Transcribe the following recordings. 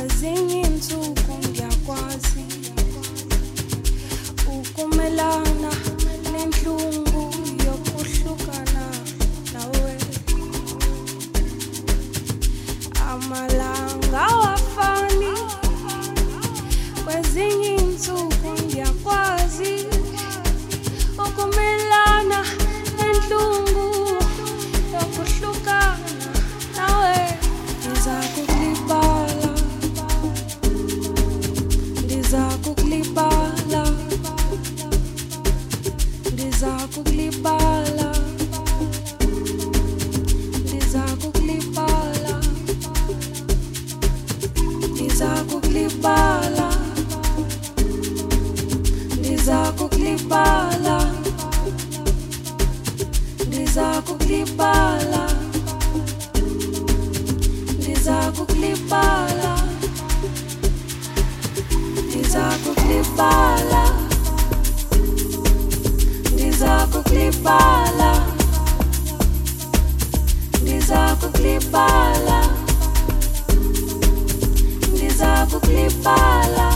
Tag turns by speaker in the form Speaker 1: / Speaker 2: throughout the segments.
Speaker 1: Kwezinye insuku ngiyakwazi ukumelana nenhlungu yokuhlukana nawe. Amalanga awafani, kwezinye insuku ngiyakwazi ukumelana nenhlungu yokuhlukana nawe. Ndizakukulibala, ndizakukulibala, ndizakukulibala, ndizakukulibala, ndizakukulibala, ndizakukulibala, ndizakukulibala, ndizakukulibala, ndizakukulibala, ndizakukulibala, ndizakukulibala, ndizakukulibala,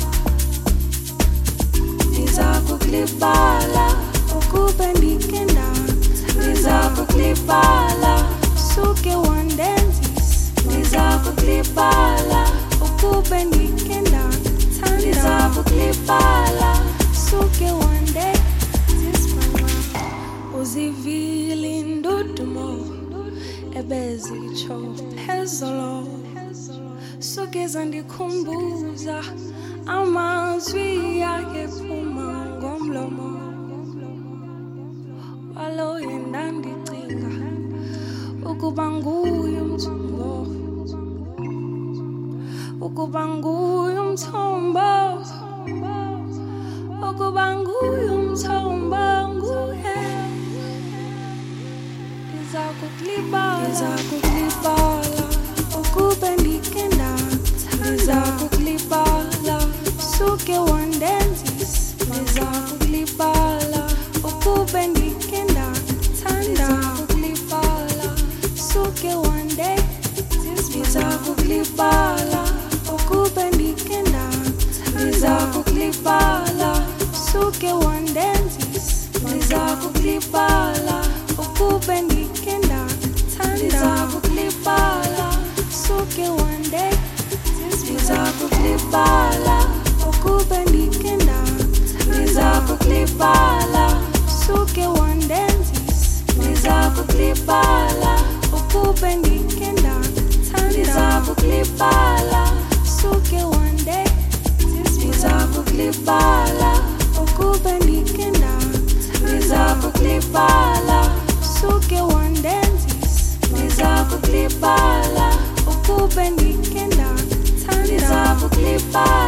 Speaker 1: ndizakukulibala, ukube ndike ndatha, ndizakukulibala, suke wandenzisa, ndizakukulibala, ukube ndike ndatha, ndizakukulibala, suke wandenzisa. Uzivile indudumo ebezitsho phezolo, suke zandikhumbuza amazwi ayephuma ngomlomo walo yena ndicinga ukuba nguye umthombo, ukuba nguye umthombo, ukuba nguye umthombo, nguye. Ndizakukulibala, ndizakukulibala, ukube ndike ndatha, ndizakukulibala, suke wandenzisa, ndizakukulibala, ukube ndike ndatha, ndizakukulibala, suke wandenzisa, ndizakukulibala, ukube ndike ndatha, ndizakukulibala, suke wandenzisa, ndizakukulibala, ukube ndike ndatha, ndizakukulibala, suke wandenzisa, ndizakukulibala, ukube ndike ndatha, ndizakukulibala, suke wandenzisa, ndizakukulibala, ukube ndike ndatha, ndizakukulibala, suke wandenzisa, ndizakukulibala, ukube ndike ndatha, ndizakukulibala, suke wandenzisa, ndizakukulibala, ukube ndike ndatha, ndizakukulibala.